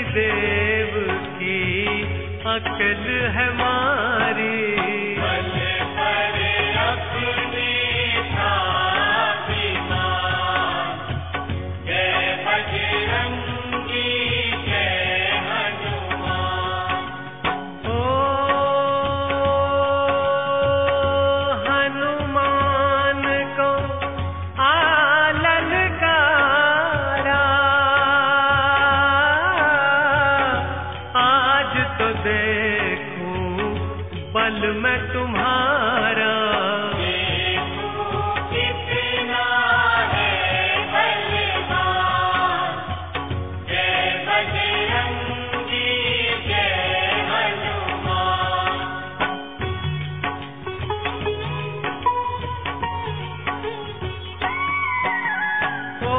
देव की अकल है मारी। बल पर अपने स्वाभिमान, जय बजरंगी जय हनुमान। ओ हनुमान को ललकारा, आज तो देखूं बल में तुम्हारा। देखो कितना है बलवान, जय बजरंगी जय हनुमान। ओ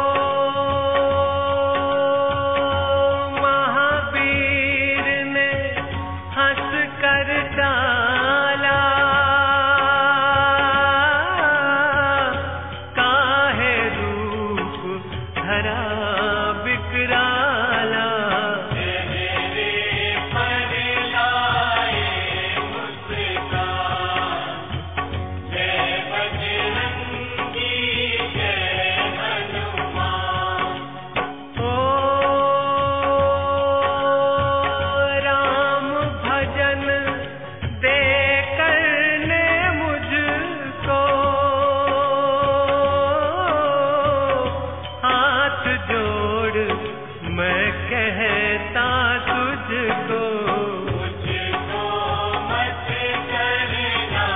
महावीर ने हंस कर टाला, काहे रूप धरा बिकराला। चेहरे पर लाए मुस्कान, जय बजरंगी जय हनुमान। ओ राम भजन दे करने मुझको, हाथ जोड़ मैं कहता तुझको। मुझको मत करना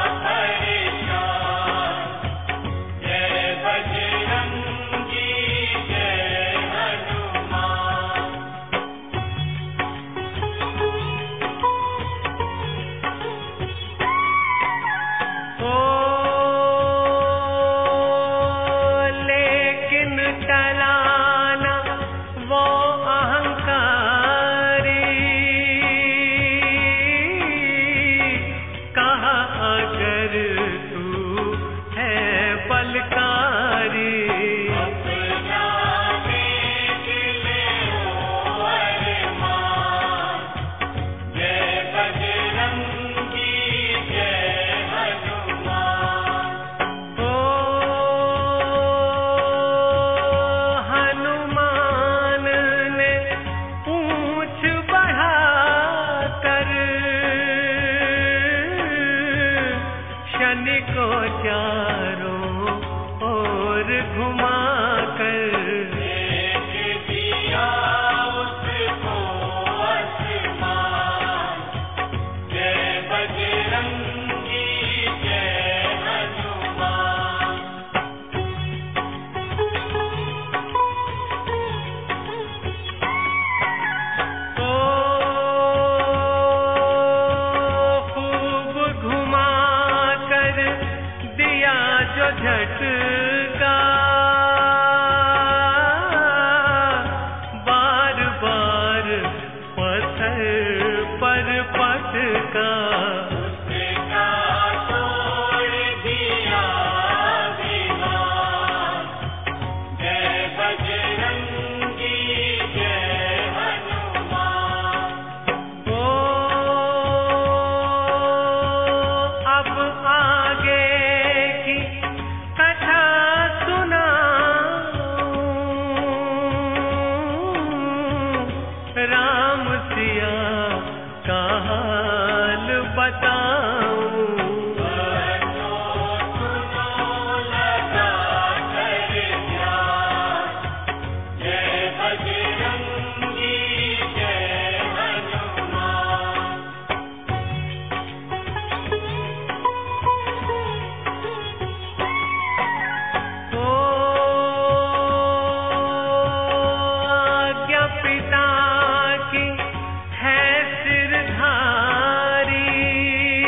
परेशान, जय बजरंगी जय हनुमान। ओ लेकिन टलाना वो अहंकारी, कहा अगर तू है बलकारी। अपना देख ले ओ अरमान, जय बजरंगी जय हनुमान। ओ हनुमान ने पूंछ बढ़ाकर शनि को चारों ओर घुमाकर। देख दिया उसको आसमान, जय बजरंगी जय हनुमान। ओ खूब घुमा कर दिया जो झटका, बार बार पत्थर पर पटका। उसका तोड़ दिया दीवार, जय बजरंगी जय हनुमान। ओ अब आगे की कथा सुनाऊं, राम सिया का हाल बताऊं। सुनो लगा कर ध्यान, जय बजरंगी जय हनुमान। ओ आज्ञा पिता की है सिरधारी,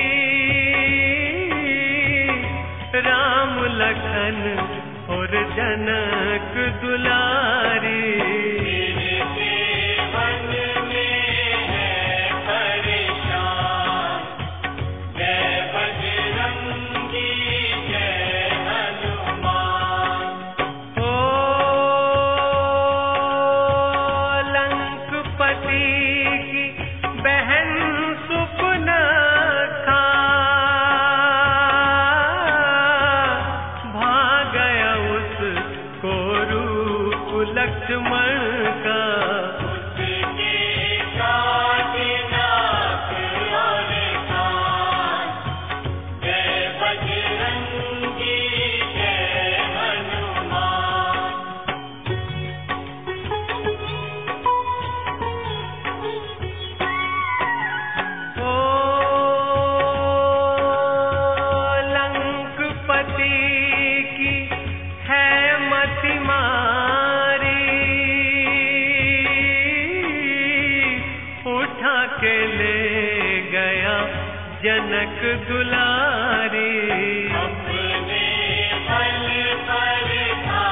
के ले गया जनक दुलारी। अपने बल पर था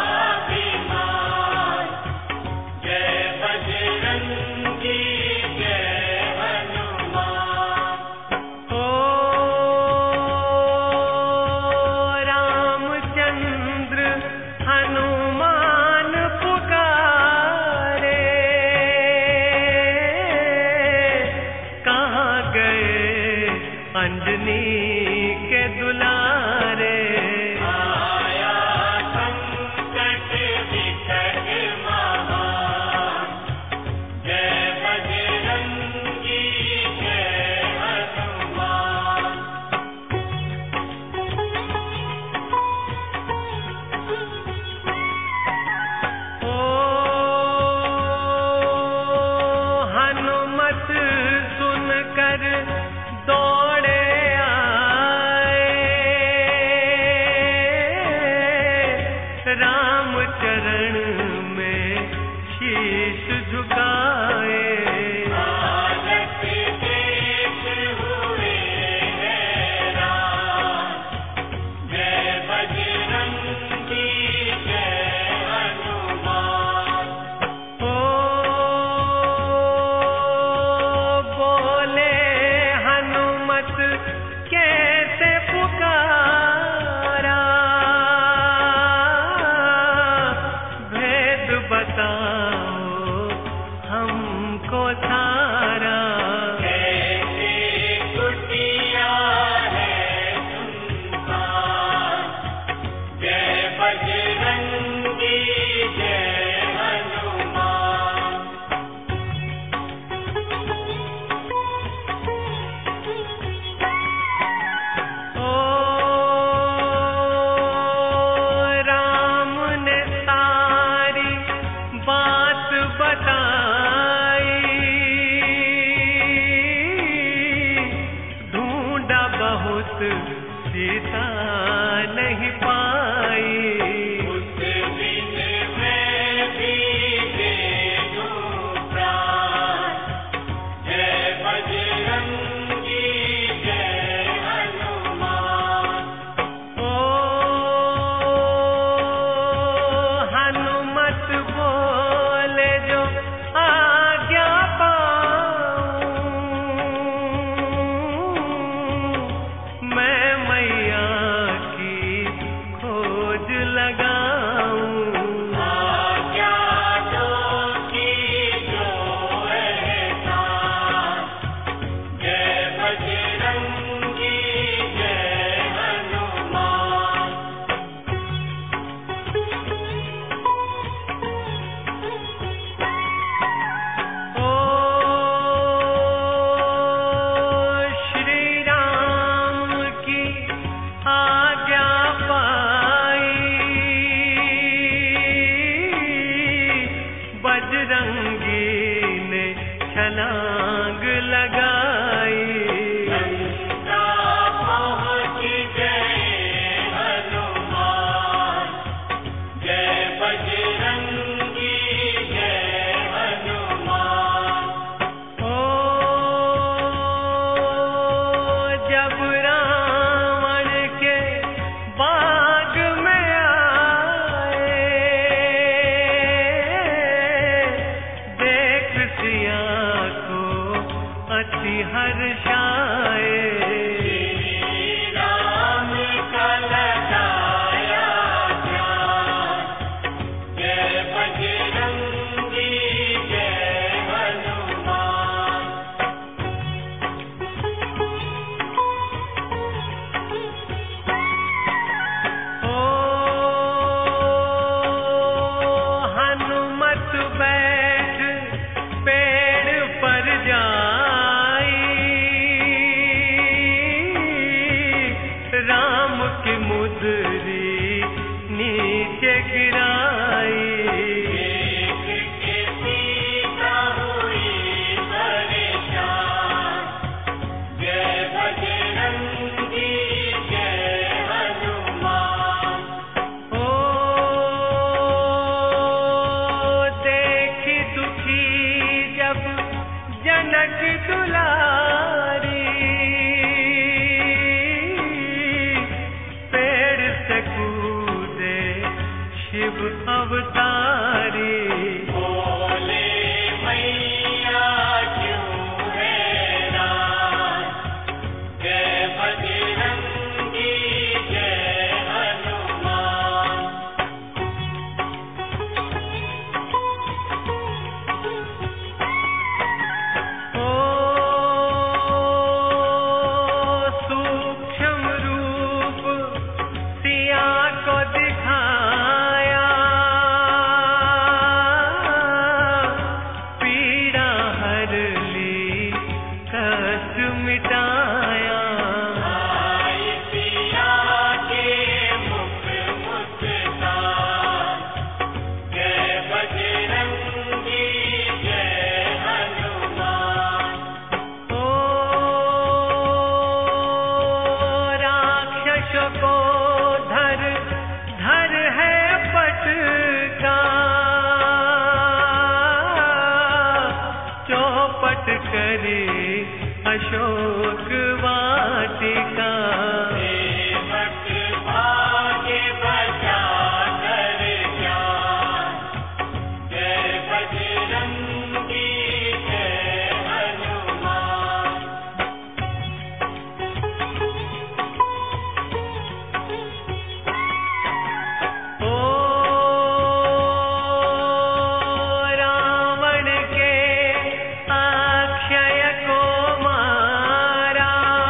विमान, जय बजरंगी जय हनुमान। ओ रामचंद्र हनुमान पुकारे, कहाँ गए अंजनी के दुलारे। आया संकट विकट महान, जय बजरंगी जय हनुमान। ओ हनुमत सुनकर दौड़े आए, राम चरण में शीश झुकाए। भारत देश हुए हैरान, जय बजरंगी जय हनुमान। ओ बोले हनुमत कैसे पुकारा, भेद बताओ हमको सारा। कैसे कुटिया है सुनसान, जय बजरंगी जय हनुमान। ओ राम ने सारी बात बताई, ढूंढा बहुत सीता नहीं पाई। उस दिन मैं भी दे दूं प्राण, जय बजरंगी जय हनुमान। ओ हनुमत बोले जो आज्ञा पाऊं, मैं मैया की खोज लगाऊं। आज्ञा दो कीजो एहसान, जय बजरंगी जय हनुमान। ओ श्री राम की आज्ञा पाई, बजरंगी ने छलांग लगाई। लंका पहुँच गए हनुमान, जय बजरंगी जय हनुमान। ओ जब रावण के बाग में आए, देख सिया को अति हर्षाए। श्री राम का लगाया ध्यान, जय बजरंगी जय हनुमान। ओ हनुमत बैठ पेड़ पर जाई, राम की मुद्री नीचे गिराई। देख के सीता हुई परेशान, जय बजरंगी जय हनुमान। ओ देख दुखी जब जनक चौपट करे अशोक वाटिका। सेवक भाग्य बचा कर जान, जय बजरंगी जय हनुमान। ओ रावण के अक्षय को मारा,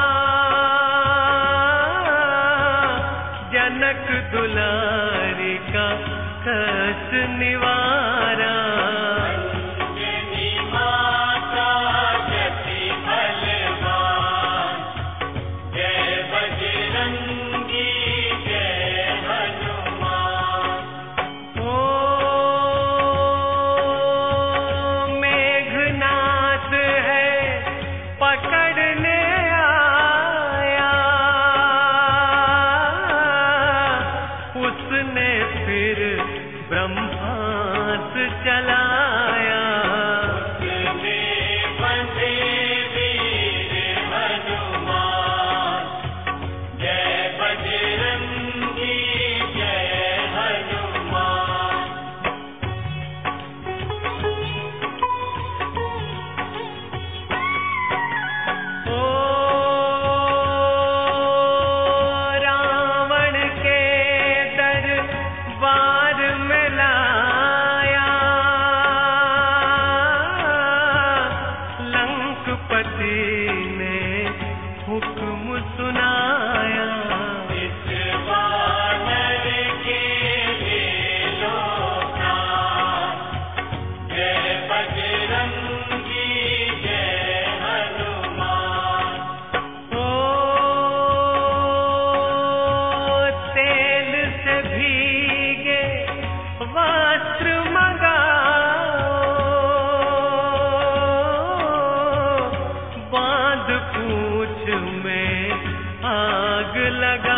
जनक दुलारी का कष्ट निवारा। अंजनी माता जति बलवान, जय बजरंगी जय हनुमान। ओ मेघनाथ है पकड़ने आया, उसने फिर ब्रह्मास्त्र चलाया। उसने बंदे वीर हनुमान, जय बजरंगी जय हनुमान। ओ रावण के दरबार में लाया, लंकपति ने हुक्म सुनाया। इस वानर के ले लो प्राण, जय बजरंगी जय हनुमान। ओ तेल से भीगे वस्त्र मंगाओ, बांध पूछ में आग लगा।